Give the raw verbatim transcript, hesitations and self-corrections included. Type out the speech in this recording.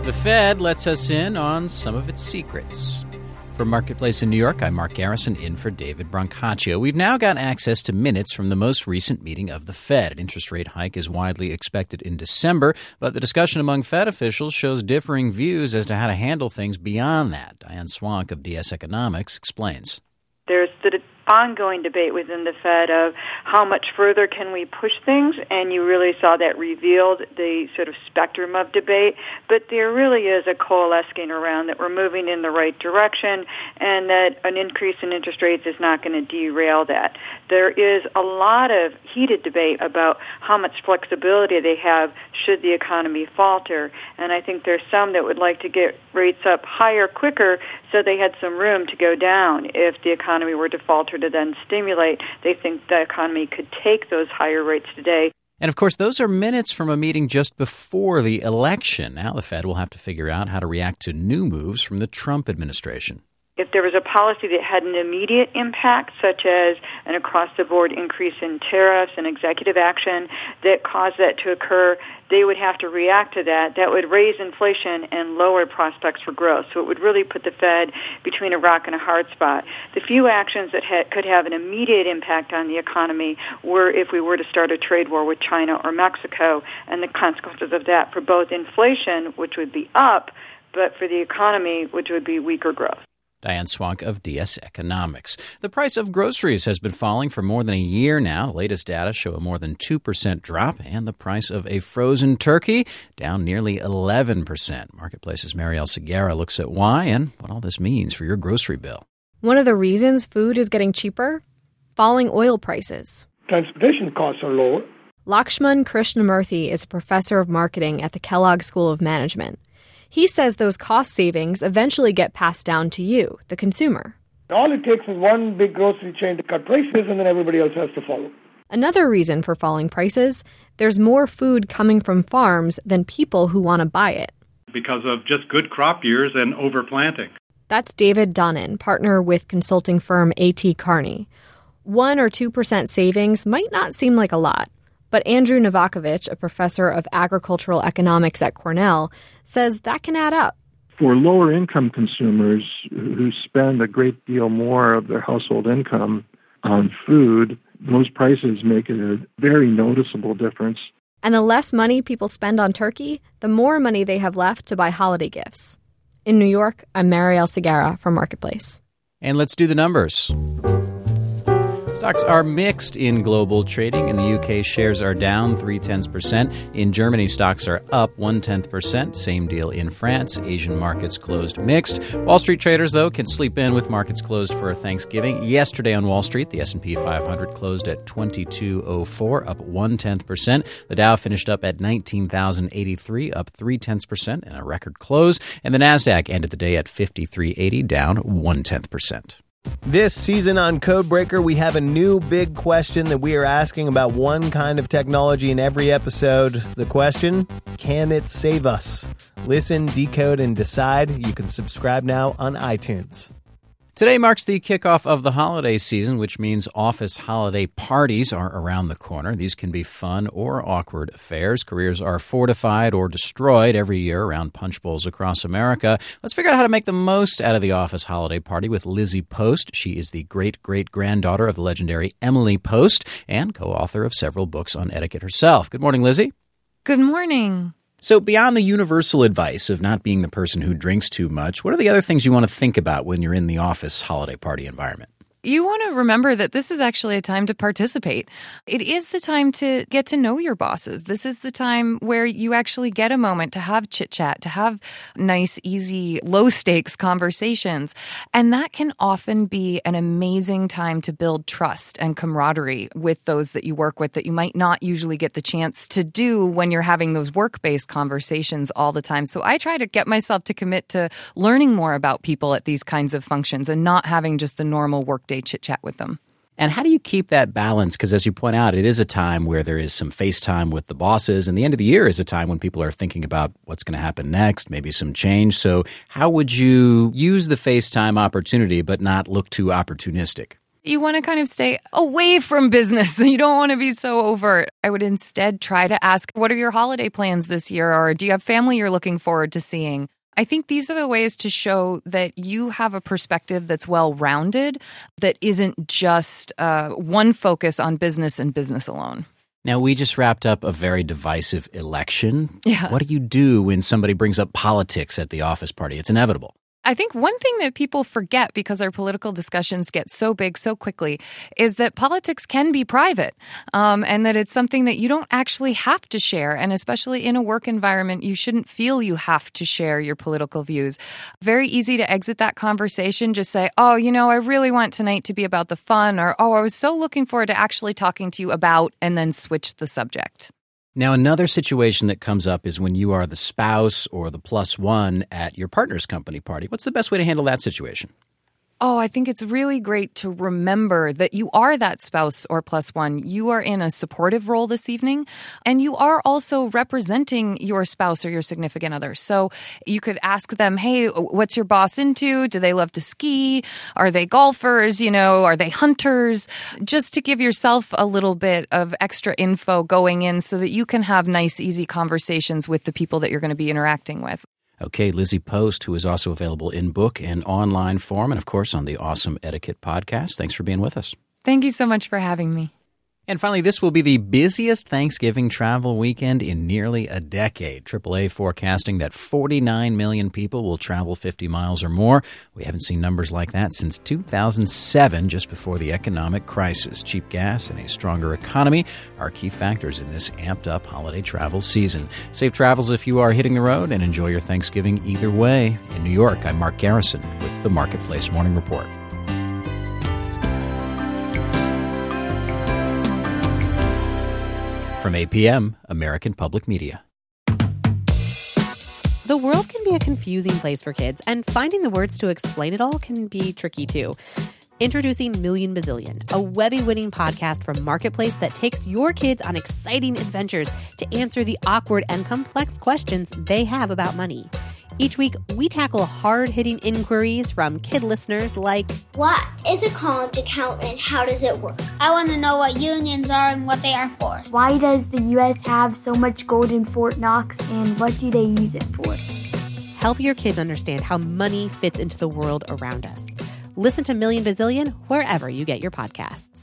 The Fed lets us in on some of its secrets. From Marketplace in New York, I'm Mark Garrison, in for David Brancaccio. We've now got access to minutes from the most recent meeting of the Fed. An interest rate hike is widely expected in December, but the discussion among Fed officials shows differing views as to how to handle things beyond that. Diane Swank of D S Economics explains. There's the ongoing debate within the Fed of how much further can we push things, and you really saw that revealed the sort of spectrum of debate. But there really is a coalescing around that we're moving in the right direction and that an increase in interest rates is not going to derail that. There is a lot of heated debate about how much flexibility they have should the economy falter, and I think there's some that would like to get rates up higher quicker so they had some room to go down if the economy were to falter to then stimulate. They think the economy could take those higher rates today. And, of course, those are minutes from a meeting just before the election. Now the Fed will have to figure out how to react to new moves from the Trump administration. If there was a policy that had an immediate impact, such as an across-the-board increase in tariffs and executive action that caused that to occur, they would have to react to that. That would raise inflation and lower prospects for growth. So it would really put the Fed between a rock and a hard spot. The few actions that ha- could have an immediate impact on the economy were if we were to start a trade war with China or Mexico, and the consequences of that for both inflation, which would be up, but for the economy, which would be weaker growth. Diane Swank of D S Economics. The price of groceries has been falling for more than a year now. The latest data show a more than two percent drop, and the price of a frozen turkey down nearly eleven percent. Marketplace's Marielle Segarra looks at why and what all this means for your grocery bill. One of the reasons food is getting cheaper? Falling oil prices. Transportation costs are lower. Lakshman Krishnamurthy is a professor of marketing at the Kellogg School of Management. He says those cost savings eventually get passed down to you, the consumer. All it takes is one big grocery chain to cut prices, and then everybody else has to follow. Another reason for falling prices, there's more food coming from farms than people who want to buy it. Because of just good crop years and overplanting. That's David Dunnan, partner with consulting firm A T Kearney. One or two percent savings might not seem like a lot. But Andrew Novakovich, a professor of agricultural economics at Cornell, says that can add up. For lower-income consumers who spend a great deal more of their household income on food, those prices make a very noticeable difference. And the less money people spend on turkey, the more money they have left to buy holiday gifts. In New York, I'm Marielle Segarra from Marketplace. And let's do the numbers. Stocks are mixed in global trading. In the U K, shares are down three-tenths percent. In Germany, stocks are up one-tenth percent. Same deal in France. Asian markets closed mixed. Wall Street traders, though, can sleep in with markets closed for Thanksgiving. Yesterday on Wall Street, the S and P five hundred closed at twenty-two oh four, up one-tenth percent. The Dow finished up at nineteen thousand eighty-three, up three-tenths percent, and a record close. And the Nasdaq ended the day at fifty-three eighty, down one-tenth percent. This season on Codebreaker, we have a new big question that we are asking about one kind of technology in every episode. The question, can it save us? Listen, decode, and decide. You can subscribe now on iTunes. Today marks the kickoff of the holiday season, which means office holiday parties are around the corner. These can be fun or awkward affairs. Careers are fortified or destroyed every year around punch bowls across America. Let's figure out how to make the most out of the office holiday party with Lizzie Post. She is the great-great-granddaughter of the legendary Emily Post and co-author of several books on etiquette herself. Good morning, Lizzie. Good morning. So beyond the universal advice of not being the person who drinks too much, what are the other things you want to think about when you're in the office holiday party environment? You want to remember that this is actually a time to participate. It is the time to get to know your bosses. This is the time where you actually get a moment to have chit-chat, to have nice, easy, low-stakes conversations. And that can often be an amazing time to build trust and camaraderie with those that you work with that you might not usually get the chance to do when you're having those work-based conversations all the time. So I try to get myself to commit to learning more about people at these kinds of functions and not having just the normal workday chit-chat with them. And how do you keep that balance? Because as you point out, it is a time where there is some FaceTime with the bosses, and the end of the year is a time when people are thinking about what's going to happen next, maybe some change. So how would you use the FaceTime opportunity but not look too opportunistic? You want to kind of stay away from business. You don't want to be so overt. I would instead try to ask, what are your holiday plans this year? Or do you have family you're looking forward to seeing? I think these are the ways to show that you have a perspective that's well-rounded, that isn't just uh, one focus on business and business alone. Now, we just wrapped up a very divisive election. Yeah. What do you do when somebody brings up politics at the office party? It's inevitable. I think one thing that people forget because our political discussions get so big so quickly is that politics can be private, um, and that it's something that you don't actually have to share. And especially in a work environment, you shouldn't feel you have to share your political views. Very easy to exit that conversation. Just say, oh, you know, I really want tonight to be about the fun, or, oh, I was so looking forward to actually talking to you about, and then switch the subject. Now, another situation that comes up is when you are the spouse or the plus one at your partner's company party. What's the best way to handle that situation? Oh, I think it's really great to remember that you are that spouse or plus one. You are in a supportive role this evening, and you are also representing your spouse or your significant other. So you could ask them, hey, what's your boss into? Do they love to ski? Are they golfers? You know, are they hunters? Just to give yourself a little bit of extra info going in so that you can have nice, easy conversations with the people that you're going to be interacting with. Okay, Lizzie Post, who is also available in book and online form, and of course on the Awesome Etiquette podcast. Thanks for being with us. Thank you so much for having me. And finally, this will be the busiest Thanksgiving travel weekend in nearly a decade. triple A forecasting that forty-nine million people will travel fifty miles or more. We haven't seen numbers like that since two thousand seven, just before the economic crisis. Cheap gas and a stronger economy are key factors in this amped-up holiday travel season. Safe travels if you are hitting the road, and enjoy your Thanksgiving either way. In New York, I'm Mark Garrison with the Marketplace Morning Report. From A P M, American Public Media. The world can be a confusing place for kids, and finding the words to explain it all can be tricky too. Introducing Million Bazillion, a Webby-winning podcast from Marketplace that takes your kids on exciting adventures to answer the awkward and complex questions they have about money. Each week, we tackle hard-hitting inquiries from kid listeners like, what is a college account and how does it work? I want to know what unions are and what they are for. Why does the U S have so much gold in Fort Knox, and what do they use it for? Help your kids understand how money fits into the world around us. Listen to Million Bazillion wherever you get your podcasts.